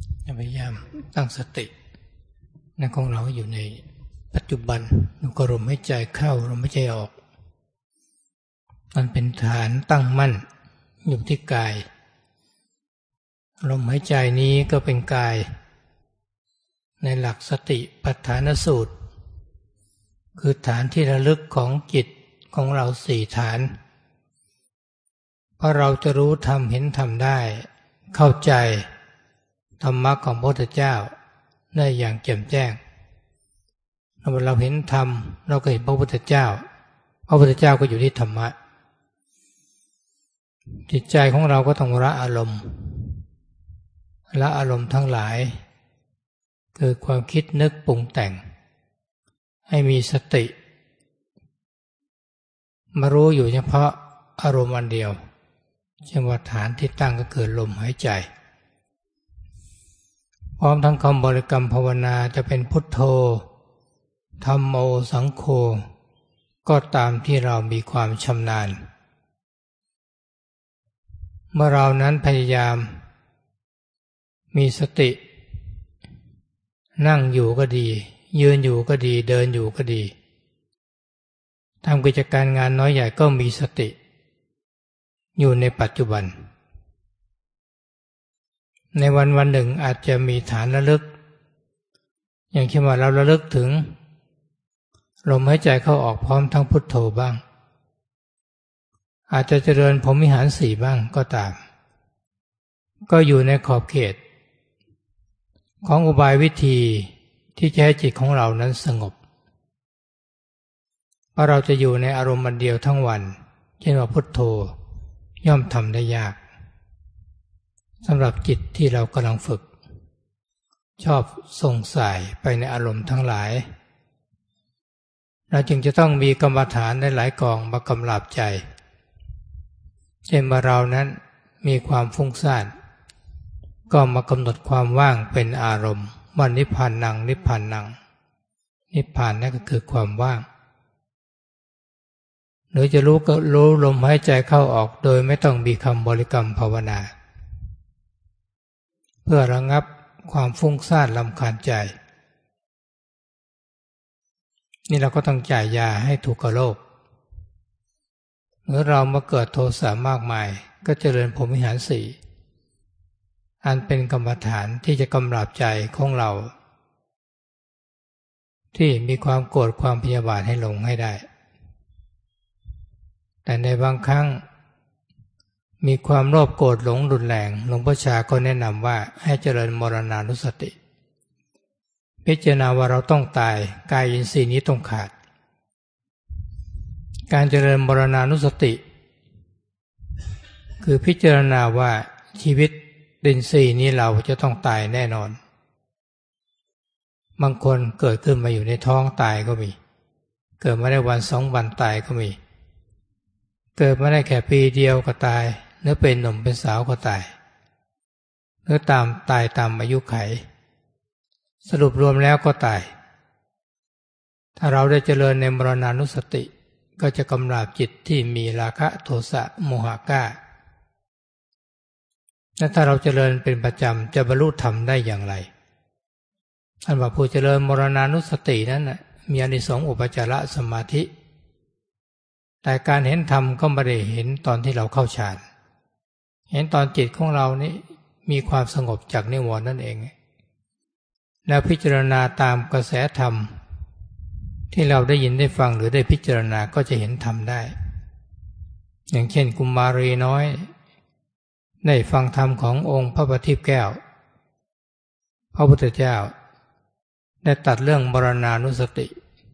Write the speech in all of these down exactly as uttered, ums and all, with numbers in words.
พยายามตั้งสติในของเราอยู่ในปัจจุบันดูลมหายใจเข้าลมหายใจออกมันเป็นฐานตั้งมั่นอยู่ที่กายลมหายใจนี้ก็เป็นกายในหลักสติปัฏฐานสูตรคือฐานที่ระลึกของจิตของเราสี่ฐานเพราะเราจะรู้ธรรมเห็นธรรมได้เข้าใจธรรมะของพระพุทธเจ้าได้อย่างแจ่มแจ้งเมื่อเราเห็นธรรมเราก็เห็นพระพุทธเจ้าพระพุทธเจ้าก็อยู่ที่ธรรมะจิตใจของเราก็ต้องละอารมณ์ละอารมณ์ทั้งหลายคือความคิดนึกปรุงแต่งให้มีสติมารู้อยู่เฉพาะอารมณ์อันเดียวเช่นว่าฐานที่ตั้งก็คือลมหายใจพร้อมทั้งคำบริกรรมภาวนาจะเป็นพุทโธธัมโมสังโฆก็ตามที่เรามีความชำนาญเมื่อเรานั้นพยายามมีสตินั่งอยู่ก็ดียืนอยู่ก็ดีเดินอยู่ก็ดีทำกิจการงานน้อยใหญ่ก็มีสติอยู่ในปัจจุบันในวันวันหนึ่งอาจจะมีฐานระลึกอย่างเช่นว่าเราระลึกถึงลมหายใจเข้าออกพร้อมทั้งพุทโธบ้างอาจจะเจริญพรหมวิหารสี่บ้างก็ตามก็อยู่ในขอบเขตของอุบายวิธีที่จะให้จิตของเรานั้นสงบเพราะเราจะอยู่ในอารมณ์เดียวทั้งวันเช่นว่าพุทโธย่อมทำได้ยากสำหรับจิตที่เรากำลังฝึกชอบส่งสายไปในอารมณ์ทั้งหลายเราจึงจะต้องมีกรรมฐานในหลายกองมากำราบใจเช่นว่าเรานั้นมีความฟุ้งซ่านก็มากำหนดความว่างเป็นอารมณ์ว่านิพพานังนิพพานังนิพพานนั่นก็คือความว่างหรือจะรู้ก็รู้ลมหายใจเข้าออกโดยไม่ต้องมีคำบริกรรมภาวนาเพื่อระงับความฟุ้งซ่านรำคาญใจนี่เราก็ต้องจ่ายยาให้ถูกกับโรคเมื่อเรามาเกิดโทสะมากมายก็เจริญพรหมวิหารสี่อันเป็นกรรมฐานที่จะกำราบใจของเราที่มีความโกรธความพยาบาทให้ลงให้ได้แต่ในบางครั้งมีความโลภโกรธหลงรุนแรงหลวงพ่อชาก็แนะนำว่าให้เจริญมรณานุสติพิจารณาว่าเราต้องตายกายอินทรีย์นี้ต้องขาดการเจริญมรณานุสติคือพิจารณาว่าชีวิตอินทรีย์นี้เราจะต้องตายแน่นอนบางคนเกิดขึ้นมาอยู่ในท้องตายก็มีเกิดมาได้วันสองวันตายก็มีเกิดมาได้แค่ปีเดียวก็ตายหรือเป็นหนุ่มเป็นสาวก็ตายหรือตามตายตามอายุไขสรุปรวมแล้วก็ตายถ้าเราได้เจริญในมรณานุสติก็จะกำราบจิตที่มีราคะโทสะโมหะกล้าและถ้าเราเจริญเป็นประจำจะบรรลุธรรมได้อย่างไรท่านว่าผู้เจริญมรณานุสตินั้นนะมีอานิสงส์อุปจารสมาธิแต่การเห็นธรรมก็ไม่ได้เห็นตอนที่เราเข้าฌานเห็นตอนจิตของเรานี้มีความสงบจากนิวรณ์นั่นเองแล้วพิจารณาตามกระแสธรรมที่เราได้ยินได้ฟังหรือได้พิจารณาก็จะเห็นธรรมได้อย่างเช่นกุมารีน้อยได้ฟังธรรมขององค์พระปฏิภแก้วพระพุทธเจ้าได้ตัดเรื่องมรณานุสติ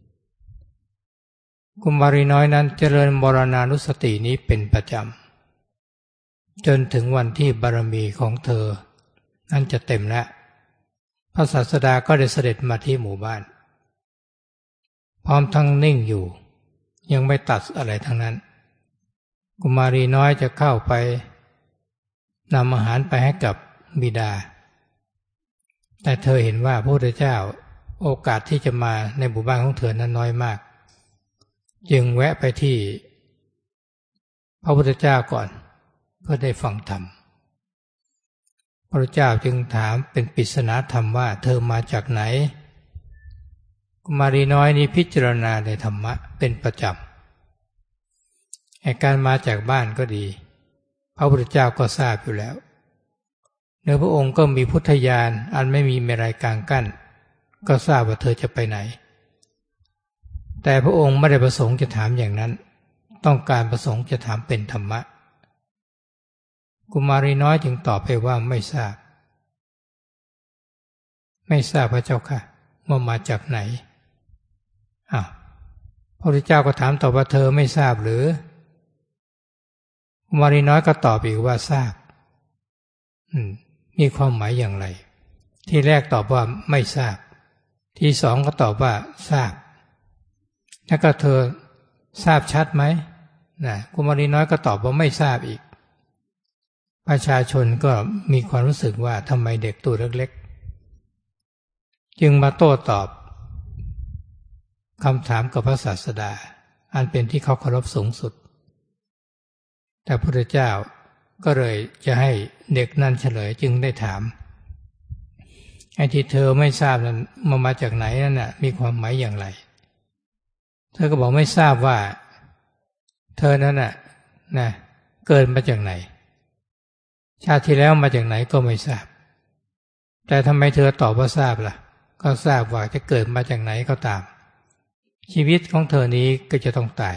กุมารีน้อยนั้นเจริญมรณานุสตินี้เป็นประจำจนถึงวันที่บารมีของเธอนั้นจะเต็มแล้วพระศาสดาก็ได้เสด็จมาที่หมู่บ้านพร้อมทั้งนิ่งอยู่ยังไม่ตัดอะไรทั้งนั้นกุมารีน้อยจะเข้าไปนำอาหารไปให้กับบิดาแต่เธอเห็นว่าพระพุทธเจ้าโอกาสที่จะมาในหมู่บ้านของเธอนั้นน้อยมากจึงแวะไปที่พระพุทธเจ้าก่อนเพื่อได้ฟังธรรมพระเจ้าจึงถามเป็นปริศนาธรรมว่าเธอมาจากไหนกุมารีน้อยนี้พิจารณาในธรรมะเป็นประจำอาการมาจากบ้านก็ดีพระพุทธเจ้าก็ทราบอยู่แล้วเนื้อพระองค์ก็มีพุทธญาณอันไม่มีอะไรกลางกั้นก็ทราบว่าเธอจะไปไหนแต่พระองค์ไม่ได้ประสงค์จะถามอย่างนั้นต้องการประสงค์จะถามเป็นธรรมะกุมารีน้อยจึงตอบไปว่าไม่ทราบไม่ทราบพระเจ้าค่ะว่ามาจากไหนอ้าวพระพุทธเจ้าก็ถามต่อว่าเธอไม่ทราบหรือกุมารีน้อยก็ตอบอีกว่าทราบอืมมีความหมายอย่างไรที่แรกตอบว่าไม่ทราบที่สองก็ตอบว่าทราบแล้วก็เธอทราบชัดไหมนะกุมารีน้อยก็ตอบว่าไม่ทราบอีกประชาชนก็มีความรู้สึกว่าทำไมเด็กตัวเล็กๆจึงมาโต้ตอบคำถามกับพระศาสดาอันเป็นที่เขาเคารพสูงสุดแต่พระพุทธเจ้าก็เลยจะให้เด็กนั่นเฉลยจึงได้ถามไอ้ที่เธอไม่ทราบนั้นมามาจากไหนนั่นน่ะมีความหมายอย่างไรเธอก็บอกไม่ทราบว่าเธอนั้นน่ะนะเกิดมาจากไหนชาติที่แล้วมาจากไหนก็ไม่ทราบแต่ทำไมเธอตอบว่าทราบล่ะก็ทราบว่าจะเกิดมาจากไหนก็ตามชีวิตของเธอนี้ก็จะต้องตาย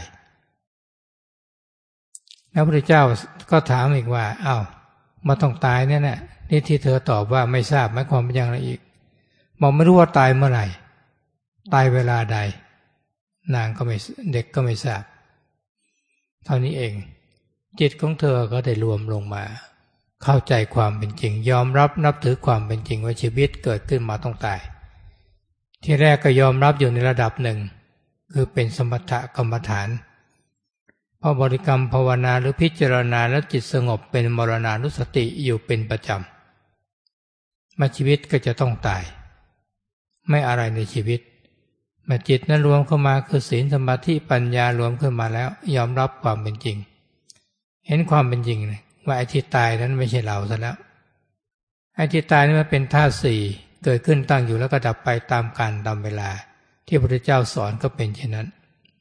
แล้วพระพุทธเจ้าก็ถามอีกว่าอ้าวมาต้องตายเนี่ยนะนี่ที่เธอตอบว่าไม่ทราบหมายความเป็นอย่างไรอีกบอกไม่รู้ว่าตายเมื่อไหร่ตายเวลาใดนางก็ไม่เด็กก็ไม่ทราบเท่านี้เองจิตของเธอก็ได้รวมลงมาเข้าใจความเป็นจริงยอมรับนับถือความเป็นจริงว่าชีวิตเกิดขึ้นมาต้องตายที่แรกก็ยอมรับอยู่ในระดับหนึ่งคือเป็นสมถกรรมฐานพอบริกรรมภาวนาหรือพิจารณาแล้วจิตสงบเป็นมรณานุสติอยู่เป็นประจำมาชีวิตก็จะต้องตายไม่อะไรในชีวิตมาจิตนั้นรวมเข้ามาคือศีลสมาธิปัญญารวมขึ้นมาแล้วยอมรับความเป็นจริงเห็นความเป็นจริงว่าไอ้ที่ตายนั้นไม่ใช่เราซะแล้วไอ้ที่ตายนี่มันเป็นธาตุสี่เกิดขึ้นตั้งอยู่แล้วก็ดับไปตามกาลตามเวลาที่พระพุทธเจ้าสอนก็เป็นเช่นนั้น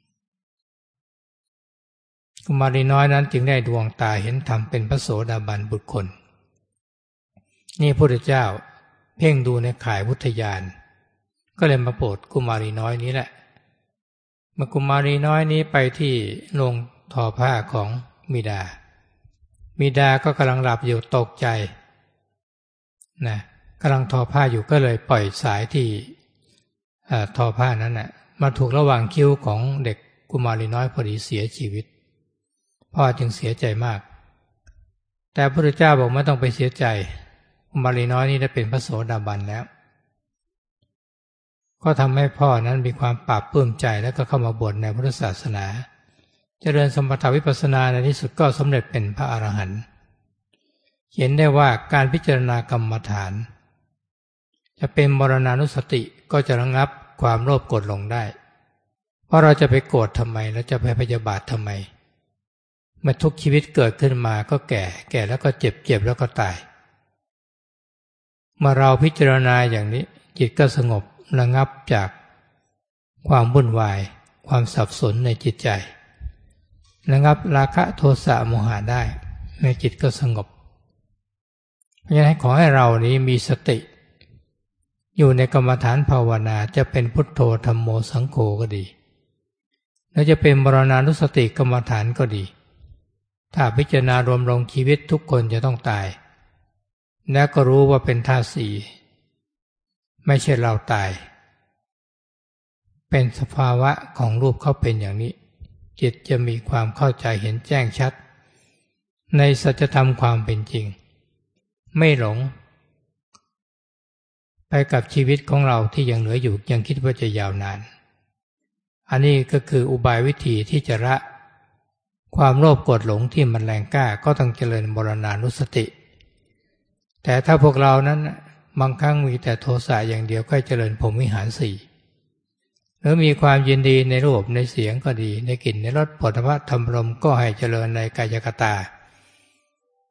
กุมารีน้อยนั้นจึงได้ดวงตาเห็นธรรมเป็นพระโสดาบันบุคคลนี่พระพุทธเจ้าเพ่งดูในข่ายพุทธญาณก็เลยมาโปรดกุมารีน้อยนี้แหละเมื่อกุมารีน้อยนี้ไปที่โรงทอผ้าของมิดามิดาก็กำลังหลับอยู่ตกใจนะกำลังทอผ้าอยู่ก็เลยปล่อยสายที่ทอผ้านั้นนะมาถูกระหว่างคิ้วของเด็กกุมารีน้อยพอดีเสียชีวิตพ่อจึงเสียใจมากแต่พระพุทธเจ้าบอกไม่ต้องไปเสียใจกุมารีน้อยนี้ได้เป็นพระโสดาบันแล้วก็ทำให้พ่อนั้นมีความปราบปลื้มใจแล้วก็เข้ามาบวชในพุทธศาสนาเจริญสมถะวิปัสสนาในที่สุดก็สำเร็จเป็นพระอรหันต์เห็นได้ว่าการพิจารณากรรมฐานจะเป็นมรณานุสติก็จะระงับความโลภโกรธหลงได้เพราะเราจะไปโกรธทำไมแล้วจะไปพยาบาททำไมเมื่อทุกชีวิตเกิดขึ้นมาก็แก่แก่แล้วก็เจ็บเจ็บแล้วก็ตายเมื่อเราพิจารณาอย่างนี้จิตก็สงบระงับจากความวุ่นวายความสับสนในจิตใจระงับราคะโทสะโมหะได้ในจิตก็สงบเพราะฉะนั้นขอให้เรานี้มีสติอยู่ในกรรมฐานภาวนาจะเป็นพุทโธธัมโมสังโฆก็ดีแล้วจะเป็นมรณานุสติกรรมฐานก็ดีถ้าพิจารณารวมลงชีวิตทุกคนจะต้องตายและก็รู้ว่าเป็นธาตุสี่ไม่ใช่เราตายเป็นสภาวะของรูปเขาเป็นอย่างนี้จิตจะมีความเข้าใจเห็นแจ้งชัดในสัจธรรมความเป็นจริงไม่หลงไปกับชีวิตของเราที่ยังเหลืออยู่ยังคิดว่าจะยาวนานอันนี้ก็คืออุบายวิธีที่จะละความโลภโกรธหลงที่มันแรงกล้าก็ต้องเจริญมรณานุสติแต่ถ้าพวกเรานั้นบางครั้งมีแต่โทสะอย่างเดียวก็เจริญพรหมวิหารสี่หรือมีความยินดีในรูปในเสียงก็ดีในกลิ่นในรสโผฏฐัพพะธรรมลมก็ให้เจริญในกายคตา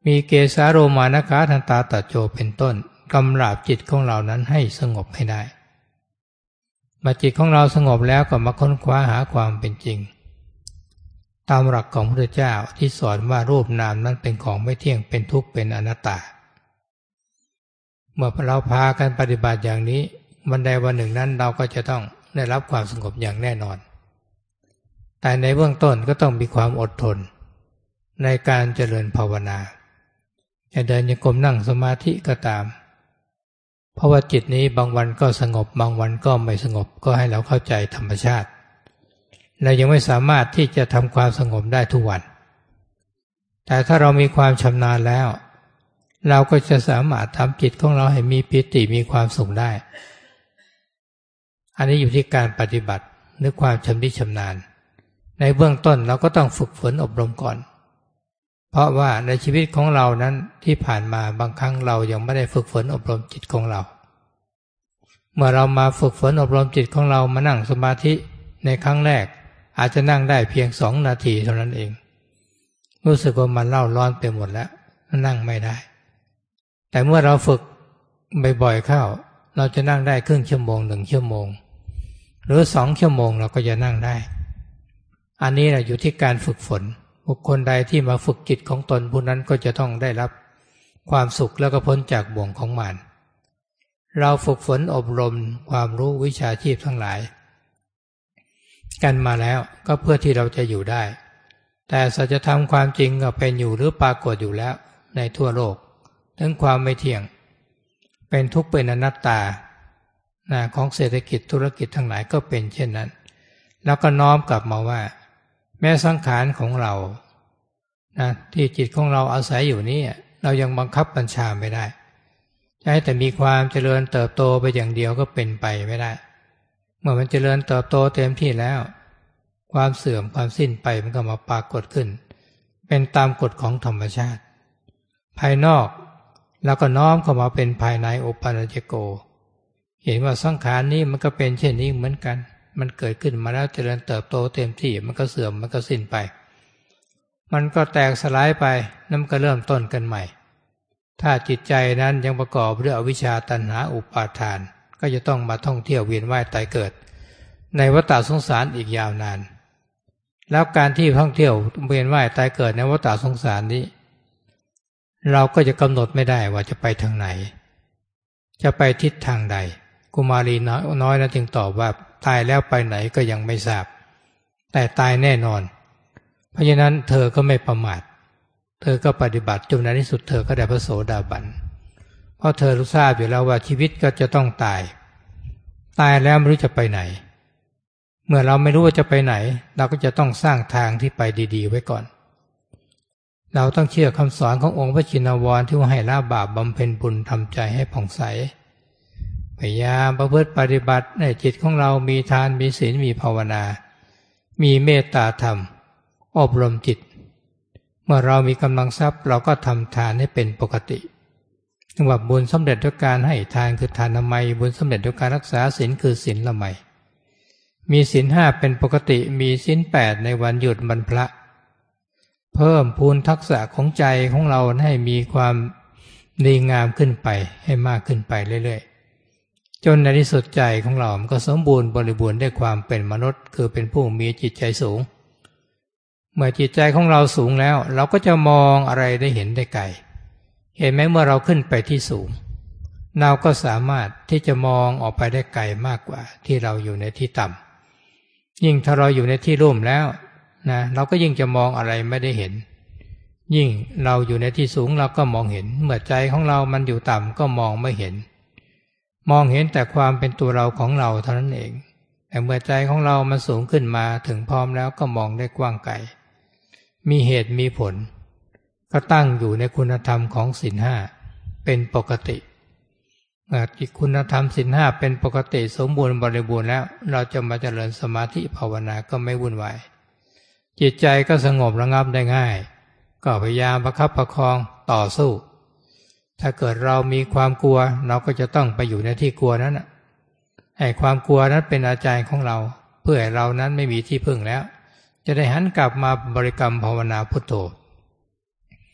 มีเกสาโรมานะคาทันตาตะโจเป็นต้นกำราบจิตของเรานั้นให้สงบให้ได้เมื่อจิตของเราสงบแล้วก็มาค้นคว้าหาความเป็นจริงตามหลักของพระพุทธเจ้าที่สอนว่ารูปนามนั้นเป็นของไม่เที่ยงเป็นทุกข์เป็นอนัตตาเมื่อเราพากันปฏิบัติอย่างนี้วันใดวันหนึ่งนั้นเราก็จะต้องได้รับความสงบอย่างแน่นอนแต่ในเบื้องต้นก็ต้องมีความอดทนในการเจริญภาวนาจะเดินโยกมนั่งสมาธิก็ตามเพราะว่าจิตนี้บางวันก็สงบบางวันก็ไม่สงบก็ให้เราเข้าใจธรรมชาติเรายังไม่สามารถที่จะทำความสงบได้ทุกวันแต่ถ้าเรามีความชำนาญแล้วเราก็จะสามารถทำจิตของเราให้มีปิติมีความสุขได้อันนี้อยู่ที่การปฏิบัติหรือความชำนิชำนาญในเบื้องต้นเราก็ต้องฝึกฝนอบรมก่อนเพราะว่าในชีวิตของเรานั้นที่ผ่านมาบางครั้งเรายังไม่ได้ฝึกฝนอบรมจิตของเราเมื่อเรามาฝึกฝนอบรมจิตของเรามานั่งสมาธิในครั้งแรกอาจจะนั่งได้เพียงสองนาทีเท่านั้นเองรู้สึกว่ามันเล่าร้อนไปหมดแล้วนั่งไม่ได้แต่เมื่อเราฝึกบ่อยๆเข้าเราจะนั่งได้ครึ่งชั่วโมงหนึ่งชั่วโมงหรือสองชั่วโมงเราก็จะนั่งได้อันนี้แหละอยู่ที่การฝึกฝนบุคคลใดที่มาฝึกจิตของตนผู้นั้นก็จะต้องได้รับความสุขแล้วก็พ้นจากบ่วงของมารเราฝึกฝนอบรมความรู้วิชาชีพทั้งหลายกันมาแล้วก็เพื่อที่เราจะอยู่ได้แต่สัจธรรมความจริงก็เป็นอยู่หรือปรากฏอยู่แล้วในทั่วโลกทั้งความไม่เที่ยงเป็นทุกข์เป็นอนัตตานะของเศรษฐกิจธุรกิจทั้งหลายก็เป็นเช่นนั้นแล้วก็น้อมกลับมาว่าแม้สังขารของเรานะที่จิตของเราอาศัยอยู่นี้เรายังบังคับบัญชาไม่ได้จะให้แต่มีความเจริญเติบโตไปอย่างเดียวก็เป็นไปไม่ได้เมื่อมันเจริญเติบโตเต็มที่แล้วความเสื่อมความสิ้นไปมันก็มาปรากฏขึ้นเป็นตามกฎของธรรมชาติภายนอกแล้วก็น้อมเข้ามาเป็นภายในโอปัญญโกเห็นว่าสังขารนี้มันก็เป็นเช่นนี้เหมือนกันมันเกิดขึ้นมาแล้วเจริญเติบโตเต็มที่มันก็เสื่อมมันก็สิ้นไปมันก็แตกสลายไปนั่นก็เริ่มต้นกันใหม่ถ้าจิตใจนั้นยังประกอบด้วยอวิชชาตัณหาอุปาทานก็จะต้องมาท่องเที่ยวเวียนว่ายตายเกิดในวัฏสงสารอีกยาวนานแล้วการที่ท่องเที่ยวเวียนว่ายตายเกิดในวัฏสงสารนี้เราก็จะกำหนดไม่ได้ว่าจะไปทางไหนจะไปทิศทางใดกุมารีน้อยนั้นจึงตอบว่าตายแล้วไปไหนก็ยังไม่ทราบแต่ตายแน่นอนเพราะฉะนั้นเธอก็ไม่ประมาทเธอก็ปฏิบัติจนในที่สุดเธอก็ได้พระโสดาบันเพราะเธอรู้ทราบอยู่แล้วว่าชีวิตก็จะต้องตายตายแล้วไม่รู้จะไปไหนเมื่อเราไม่รู้ว่าจะไปไหนเราก็จะต้องสร้างทางที่ไปดีๆไว้ก่อนเราต้องเชื่อคำสอนขององค์พระชินวรที่ว่าให้ละบาปบำเพ็ญบุญทำใจให้ผ่องใสพยายามประพฤติปฏิบัติในจิตของเรามีทานมีศีลมีภาวนามีเมตตาธรรมอบรมจิตเมื่อเรามีกำลังทรัพย์เราก็ทำทานให้เป็นปกติจังหวะบุญสำเร็จด้วยการให้ทานคือทานละไมบุญสำเร็จด้วยการรักษาศีลคือศีลละไมมีศีลห้าเป็นปกติมีศีลแปดในวันหยุดวันพระเพิ่มพูนทักษะของใจของเราให้มีความดีงามขึ้นไปให้มากขึ้นไปเรื่อยๆจนในที่สุดใจของเรามันก็สมบูรณ์บริบูรณ์ด้วยความเป็นมนุษย์คือเป็นผู้มีจิตใจสูงเมื่อจิตใจของเราสูงแล้วเราก็จะมองอะไรได้เห็นได้ไกลเห็นไหมเมื่อเราขึ้นไปที่สูงเราก็สามารถที่จะมองออกไปได้ไกลมากกว่าที่เราอยู่ในที่ต่ำยิ่งถ้าเราอยู่ในที่ร่มแล้วนะเราก็ยิ่งจะมองอะไรไม่ได้เห็นยิ่งเราอยู่ในที่สูงเราก็มองเห็นเมื่อใจของเรามันอยู่ต่ำก็มองไม่เห็นมองเห็นแต่ความเป็นตัวเราของเราเท่านั้นเองแต่เมื่อใจของเรามันสูงขึ้นมาถึงพร้อมแล้วก็มองได้กว้างไกลมีเหตุมีผลก็ตั้งอยู่ในคุณธรรมของศีลห้าเป็นปกติเมื่อคุณธรรมศีลห้าเป็นปกติสมบูรณ์บริบูรณ์แล้วเราจะมาเจริญสมาธิภาวนาก็ไม่วุ่นวายจิตใจก็สงบระงับได้ง่ายก็พยายามประคับประคองต่อสู้ถ้าเกิดเรามีความกลัวเราก็จะต้องไปอยู่ในที่กลัวนั้นให้ความกลัวนั้นเป็นอาจารย์ของเราเพื่อให้เรานั้นไม่มีที่พึ่งแล้วจะได้หันกลับมาบริกรรมภาวนาพุทโธ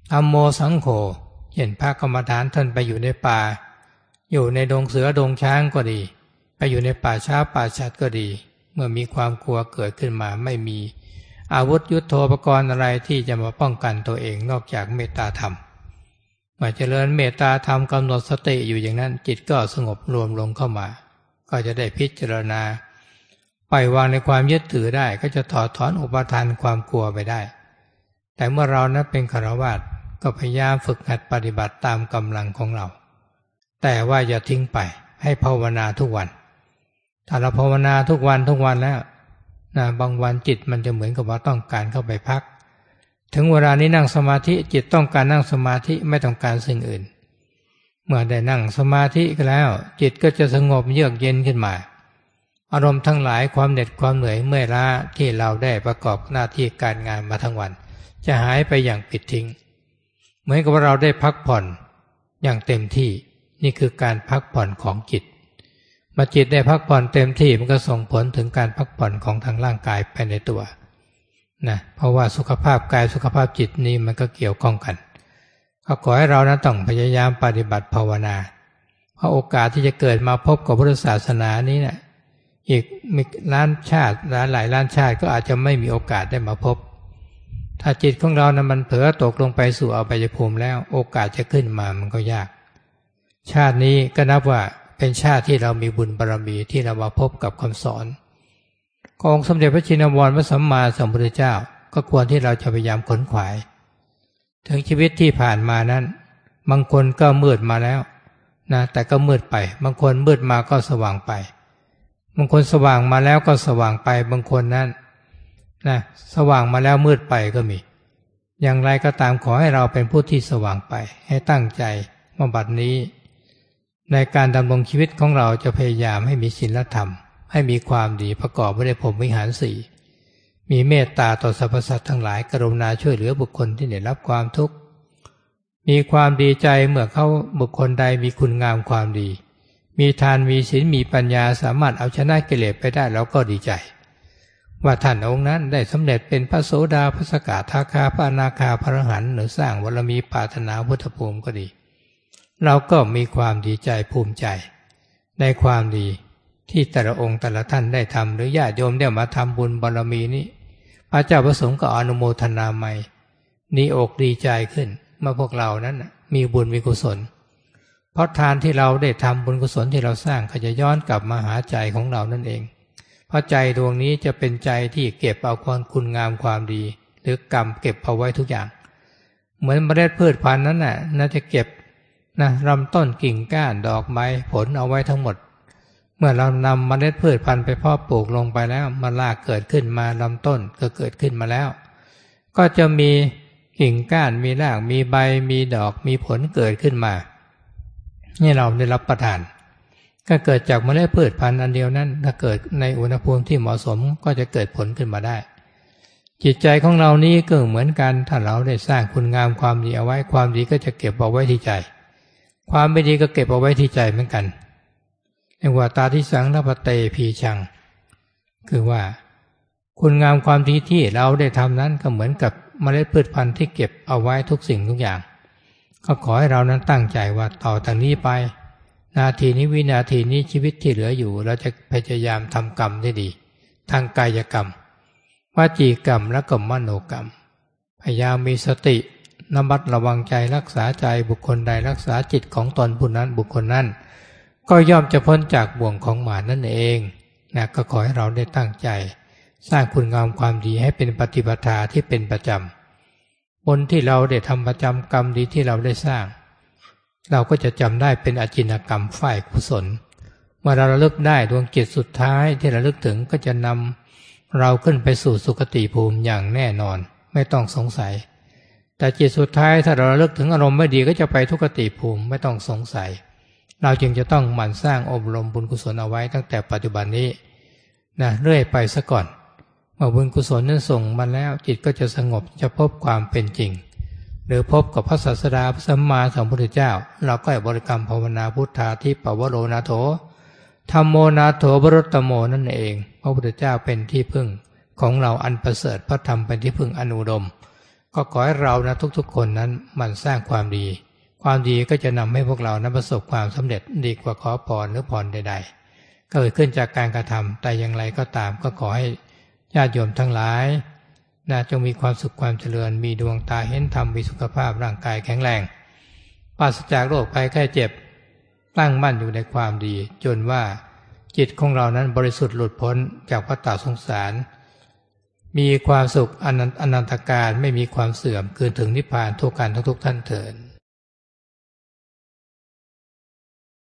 ธัมโมสังโฆเห็นพระกรรมฐานท่านไปอยู่ในป่าอยู่ในดงเสือดงช้างก็ดีไปอยู่ในป่าช้าป่าชัดก็ดีเมื่อมีความกลัวเกิดขึ้นมาไม่มีอาวุธยุทโธปกรณ์อะไรที่จะมาป้องกันตัวเองนอกจากเมตตาธรรมเมื่อเจริญเมตตาธรรมกำหนดสติอยู่อย่างนั้นจิตก็สงบรวมลงเข้ามาก็จะได้พิจารณาปล่อยวางในความยึดถือได้ก็จะถอดถอนอุปทานความกลัวไปได้แต่เมื่อเรานั้นเป็นฆราวาสก็พยายามฝึกหัดปฏิบัติตามกำลังของเราแต่ว่าอย่าทิ้งไปให้ภาวนาทุกวันถ้าเราภาวนาทุกวันทุกวันแล้วนะบางวันจิตมันจะเหมือนกับว่าต้องการเข้าไปพักถึงเวลานี้นั่งสมาธิจิตต้องการนั่งสมาธิไม่ต้องการสิ่งอื่นเมื่อได้นั่งสมาธิแล้วจิตก็จะสงบเยือกเย็นขึ้นมาอารมณ์ทั้งหลายความเหน็ดความเหนื่อยเมื่อยล้าที่เราได้ประกอบหน้าที่การงานมาทั้งวันจะหายไปอย่างปิดทิ้งเหมือนกับว่าเราได้พักผ่อนอย่างเต็มที่นี่คือการพักผ่อนของจิตเมื่อจิตได้พักผ่อนเต็มที่มันก็ส่งผลถึงการพักผ่อนของทางร่างกายไปในตัวนะเพราะว่าสุขภาพกายสุขภาพจิตนี่มันก็เกี่ยวข้องกันก็ขอให้เรานั้นต้องพยายามปฏิบัติภาวนาเพราะโอกาสที่จะเกิดมาพบกับพุทธศาสนานี้เนี่ยอีกมีล้านชาติล้านหลายล้านชาติก็อาจจะไม่มีโอกาสได้มาพบถ้าจิตของเรานั้นมันเผลอตกลงไปสู่อบายภูมิแล้วโอกาสจะขึ้นมามันก็ยากชาตินี้ก็นับว่าเป็นชาติที่เรามีบุญบารมีที่เรามาพบกับคำสอนขององค์สมเด็จพระชินวรพระสัมมาสัมพุทธเจ้าก็ควรที่เราจะพยายามขนขวายถึงชีวิตที่ผ่านมานั้นบางคนก็มืดมาแล้วนะแต่ก็มืดไปบางคนมืดมาก็สว่างไปบางคนสว่างมาแล้วก็สว่างไปบางคนนั้นนะสว่างมาแล้วมืดไปก็มีอย่างไรก็ตามขอให้เราเป็นผู้ที่สว่างไปให้ตั้งใจว่าบัดนี้ในการดำรงชีวิตของเราจะพยายามให้มีศีลธรรมให้มีความดีประกอบไปด้วยพรหมวิหารสี่มีเมตตาต่อสรรพสัตว์ทั้งหลายกรุณาช่วยเหลือบุคคลที่ได้รับความทุกข์มีความดีใจเมื่อเขาบุคคลใดมีคุณงามความดีมีทานมีศีลมีปัญญาสามารถเอาชนะกิเลสไปได้แล้วก็ดีใจว่าท่านองค์นั้นได้สำเร็จเป็นพระโสดาพระสกทาคาพระอนาคาพระอรหันต์หรือสร้างบารมีปรารถนาพุทธภูมิก็ดีเราก็มีความดีใจภูมิใจในความดีที่แต่ละองค์แต่ละท่านได้ทำหรือญาติโยมได้มาทำบุญบารมีนี้พระเจ้าประสงค์ก็อนุโมทนาใหม่ดีอกดีใจขึ้นเมื่อพวกเรานั้นมีบุญมีกุศลเพราะทานที่เราได้ทำบุญกุศลที่เราสร้างก็จะย้อนกลับมาหาใจของเรานั่นเองเพราะใจดวงนี้จะเป็นใจที่เก็บเอาความคุณงามความดีหรือกรรมเก็บเอาไว้ทุกอย่างเหมือนเมล็ดพืชพันธุ์นั้นน่ะน่าจะเก็บนะลำต้นกิ่งก้านดอกไม้ผลเอาไว้ทั้งหมดเมื่อเรานำเมล็ดพืชพันธุ์ไปเพาะปลูกลงไปแล้วมารากเกิดขึ้นมาลำต้นก็เกิดขึ้นมาแล้วก็จะมีกิ่งก้านมีรากมีใบมีดอกมีผลเกิดขึ้นมานี่เราได้รับประทานก็เกิดจากเมล็ดพืชพันธุ์อันเดียวนั้นถ้าเกิดในอุณหภูมิที่เหมาะสมก็จะเกิดผลขึ้นมาได้จิตใจของเรานี้ก็เหมือนกันถ้าเราได้สร้างคุณงามความดีเอาไว้ความดีก็จะเก็บเอาไว้ที่ใจความไม่ดีก็เก็บเอาไว้ที่ใจเหมือนกันเรียกว่าตาทิสังลภเตพีชังคือว่าคุณงามความดีที่เราได้ทำนั้นก็เหมือนกับเมล็ดพืชพันธุ์ที่เก็บเอาไว้ทุกสิ่งทุกอย่างก็ขอให้เรานั้นตั้งใจว่าต่อจากนี้ไปนาทีนี้วินาทีนี้ชีวิตที่เหลืออยู่เราจะพยายามทำกรรมได้ดีทางกายกรรมวจีกรรมและก็มโนกรรมพยายามมีสติระมัดระวังใจรักษาใจบุคคลใดรักษาจิตของตนผู้นั้นบุคคลนั้นก็ย่อมจะพ้นจากบ่วงของมารนั่นเองนะก็ขอให้เราได้ตั้งใจสร้างคุณงามความดีให้เป็นปฏิปทาที่เป็นประจำบนที่เราได้ทำประจำกรรมดีที่เราได้สร้างเราก็จะจำได้เป็นอจินกรรมฝ่ายกุศลเมื่อเราระลึกได้ดวงจิตสุดท้ายที่ระลึกถึงก็จะนำเราขึ้นไปสู่สุคติภูมิอย่างแน่นอนไม่ต้องสงสัยแต่จิตสุดท้ายถ้าเราระลึกถึงอารมณ์ไม่ดีก็จะไปทุกขติภูมิไม่ต้องสงสัยเราจึงจะต้องหมั่นสร้างอบรมบุญกุศลเอาไว้ตั้งแต่ปัจจุบันนี้นะเรื่อยไปซะก่อนเมื่อบุญกุศลนั้นส่งมาแล้วจิตก็จะสงบจะพบความเป็นจริงหรือพบกับพระศาสดาพระสัมมาสัมพุทธเจ้าเราก็บริกรรมภาวนาพุทธาทิปวโรนาโถธัมโมนาโถบรตโมนั่นเองพระพุทธเจ้าเป็นที่พึ่งของเราอันประเสริฐพระธรรมเป็นที่พึ่งอันอุดมก็ขอให้เรานะทุกๆคนนั้นหมั่นสร้างความดีความดีก็จะนำให้พวกเรานั้นประสบความสำเร็จดีกว่าขอพรหรือพรใดๆเกิดขึ้นจากการกระทำแต่อย่างไรก็ตามก็ขอให้ญาติโยมทั้งหลายนะจงมีความสุขความเจริญมีดวงตาเห็นธรรมมีสุขภาพร่างกายแข็งแรงปราศจากโรคภัยไข้เจ็บตั้งมั่นอยู่ในความดีจนว่าจิตของเรานั้นบริสุทธิ์หลุดพ้นจากวัฏฏะสงสารมีความสุขอนันตการไม่มีความเสื่อมคืนถึงนิพพานทุกการทุกท่านเถิด